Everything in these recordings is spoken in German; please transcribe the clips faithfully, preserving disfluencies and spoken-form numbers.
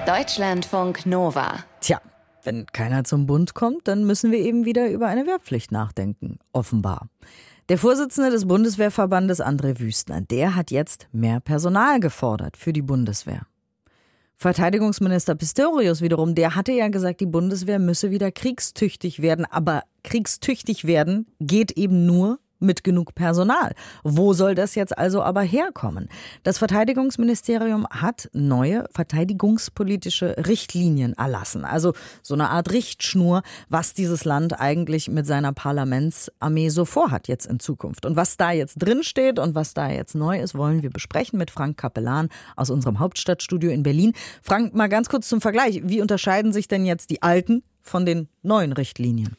Deutschlandfunk Nova. Tja, wenn keiner zum Bund kommt, dann müssen wir eben wieder über eine Wehrpflicht nachdenken, offenbar. Der Vorsitzende des Bundeswehrverbandes, André Wüstner, der hat jetzt mehr Personal gefordert für die Bundeswehr. Verteidigungsminister Pistorius wiederum, der hatte ja gesagt, die Bundeswehr müsse wieder kriegstüchtig werden. Aber kriegstüchtig werden geht eben nur mit genug Personal. Wo soll das jetzt also aber herkommen? Das Verteidigungsministerium hat neue verteidigungspolitische Richtlinien erlassen. Also so eine Art Richtschnur, was dieses Land eigentlich mit seiner Parlamentsarmee so vorhat jetzt in Zukunft. Und was da jetzt drin steht und was da jetzt neu ist, wollen wir besprechen mit Frank Capellan aus unserem Hauptstadtstudio in Berlin. Frank, mal ganz kurz zum Vergleich. Wie unterscheiden sich denn jetzt die alten von den neuen Richtlinien?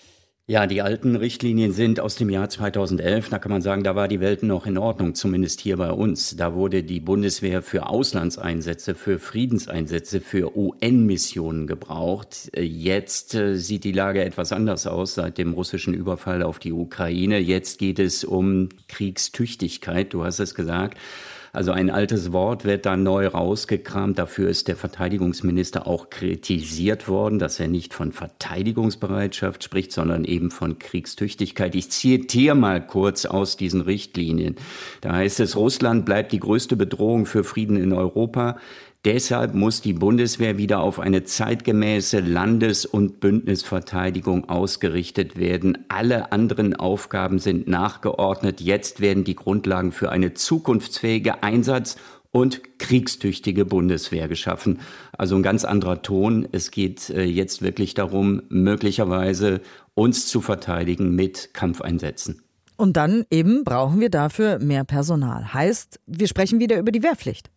Ja, die alten Richtlinien sind aus dem Jahr zweitausendelf. Da kann man sagen, da war die Welt noch in Ordnung, zumindest hier bei uns. Da wurde die Bundeswehr für Auslandseinsätze, für Friedenseinsätze, für U N-Missionen gebraucht. Jetzt äh, sieht die Lage etwas anders aus seit dem russischen Überfall auf die Ukraine. Jetzt geht es um Kriegstüchtigkeit, du hast es gesagt. Also ein altes Wort wird da neu rausgekramt. Dafür ist der Verteidigungsminister auch kritisiert worden, dass er nicht von Verteidigungsbereitschaft spricht, sondern eben von Kriegstüchtigkeit. Ich zitiere mal kurz aus diesen Richtlinien. Da heißt es, Russland bleibt die größte Bedrohung für Frieden in Europa. Deshalb muss die Bundeswehr wieder auf eine zeitgemäße Landes- und Bündnisverteidigung ausgerichtet werden. Alle anderen Aufgaben sind nachgeordnet. Jetzt werden die Grundlagen für eine zukunftsfähige Einsatz- und kriegstüchtige Bundeswehr geschaffen. Also ein ganz anderer Ton. Es geht äh, jetzt wirklich darum, möglicherweise uns zu verteidigen mit Kampfeinsätzen. Und dann eben brauchen wir dafür mehr Personal. Heißt, wir sprechen wieder über die Wehrpflicht.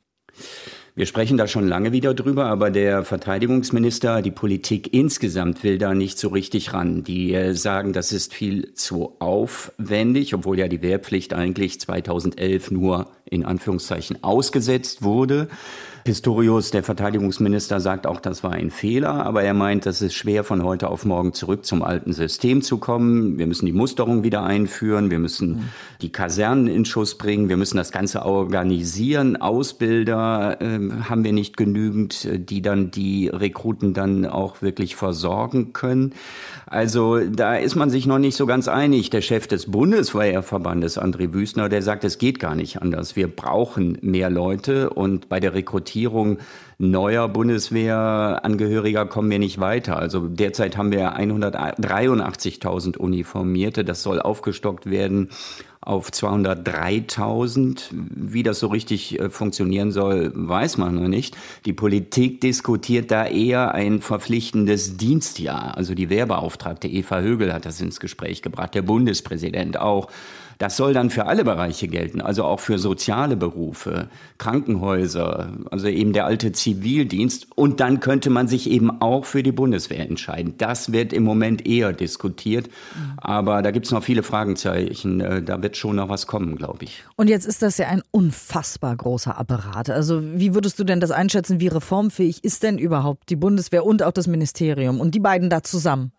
Wir sprechen da schon lange wieder drüber, aber der Verteidigungsminister, die Politik insgesamt will da nicht so richtig ran. Die äh, sagen, das ist viel zu aufwendig, obwohl ja die Wehrpflicht eigentlich zweitausendelf nur in Anführungszeichen ausgesetzt wurde. Pistorius, der Verteidigungsminister, sagt auch, das war ein Fehler, aber er meint, es ist schwer, von heute auf morgen zurück zum alten System zu kommen. Wir müssen die Musterung wieder einführen, wir müssen die Kasernen in Schuss bringen, wir müssen das Ganze organisieren. Ausbilder äh, haben wir nicht genügend, die dann die Rekruten dann auch wirklich versorgen können. Also da ist man sich noch nicht so ganz einig. Der Chef des Bundeswehrverbandes, André Wüstner, der sagt, es geht gar nicht anders. Wir brauchen mehr Leute und bei der Rekrutierung neuer Bundeswehrangehöriger kommen wir nicht weiter. Also derzeit haben wir hundertdreiundachtzigtausend Uniformierte. Das soll aufgestockt werden auf zweihundertdreitausend. Wie das so richtig äh, funktionieren soll, weiß man noch nicht. Die Politik diskutiert da eher ein verpflichtendes Dienstjahr. Also die Wehrbeauftragte Eva Högel hat das ins Gespräch gebracht, der Bundespräsident auch. Das soll dann für alle Bereiche gelten, also auch für soziale Berufe, Krankenhäuser, also eben der alte Zivildienst. Und dann könnte man sich eben auch für die Bundeswehr entscheiden. Das wird im Moment eher diskutiert, aber da gibt es noch viele Fragezeichen. Da wird schon noch was kommen, glaube ich. Und jetzt ist das ja ein unfassbar großer Apparat. Also wie würdest du denn das einschätzen, wie reformfähig ist denn überhaupt die Bundeswehr und auch das Ministerium und die beiden da zusammen?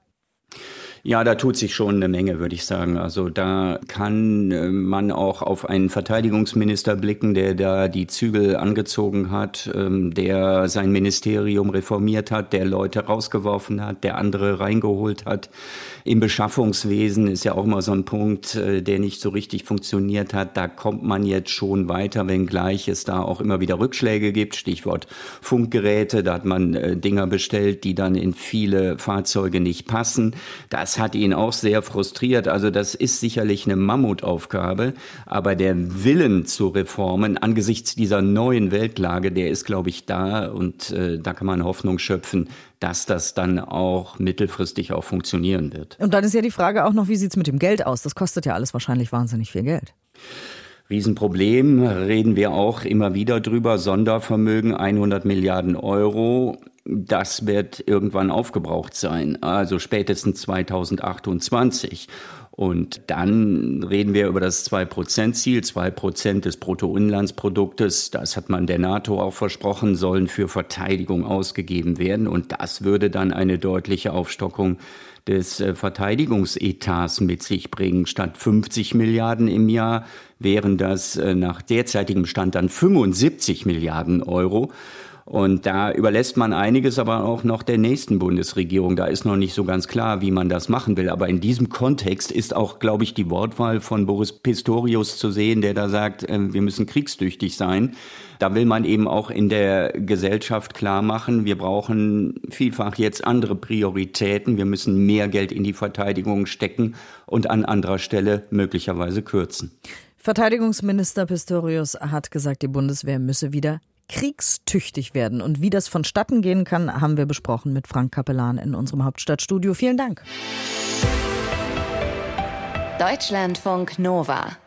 Ja, da tut sich schon eine Menge, würde ich sagen. Also da kann äh, man auch auf einen Verteidigungsminister blicken, der da die Zügel angezogen hat, ähm, der sein Ministerium reformiert hat, der Leute rausgeworfen hat, der andere reingeholt hat. Im Beschaffungswesen ist ja auch immer so ein Punkt, äh, der nicht so richtig funktioniert hat. Da kommt man jetzt schon weiter, wenngleich es da auch immer wieder Rückschläge gibt. Stichwort Funkgeräte, da hat man äh, Dinger bestellt, die dann in viele Fahrzeuge nicht passen. Das Das hat ihn auch sehr frustriert. Also das ist sicherlich eine Mammutaufgabe. Aber der Willen zu Reformen angesichts dieser neuen Weltlage, der ist, glaube ich, da. Und äh, da kann man Hoffnung schöpfen, dass das dann auch mittelfristig auch funktionieren wird. Und dann ist ja die Frage auch noch, wie sieht es mit dem Geld aus? Das kostet ja alles wahrscheinlich wahnsinnig viel Geld. Riesenproblem, reden wir auch immer wieder drüber. Sondervermögen, hundert Milliarden Euro. Das wird irgendwann aufgebraucht sein, also spätestens zweitausendachtundzwanzig. Und dann reden wir über das zwei Prozent Ziel, zwei Prozent des Bruttoinlandsproduktes. Das hat man der NATO auch versprochen, sollen für Verteidigung ausgegeben werden. Und das würde dann eine deutliche Aufstockung des äh, Verteidigungsetats mit sich bringen. Statt fünfzig Milliarden im Jahr wären das äh, nach derzeitigem Stand dann fünfundsiebzig Milliarden Euro. Und da überlässt man einiges aber auch noch der nächsten Bundesregierung. Da ist noch nicht so ganz klar, wie man das machen will. Aber in diesem Kontext ist auch, glaube ich, die Wortwahl von Boris Pistorius zu sehen, der da sagt, äh, wir müssen kriegstüchtig sein. Da will man eben auch in der Gesellschaft klar machen, wir brauchen vielfach jetzt andere Prioritäten. Wir müssen mehr Geld in die Verteidigung stecken und an anderer Stelle möglicherweise kürzen. Verteidigungsminister Pistorius hat gesagt, die Bundeswehr müsse wieder kriegstüchtig werden. Und wie das vonstatten gehen kann, haben wir besprochen mit Frank Capellan in unserem Hauptstadtstudio. Vielen Dank. Deutschlandfunk Nova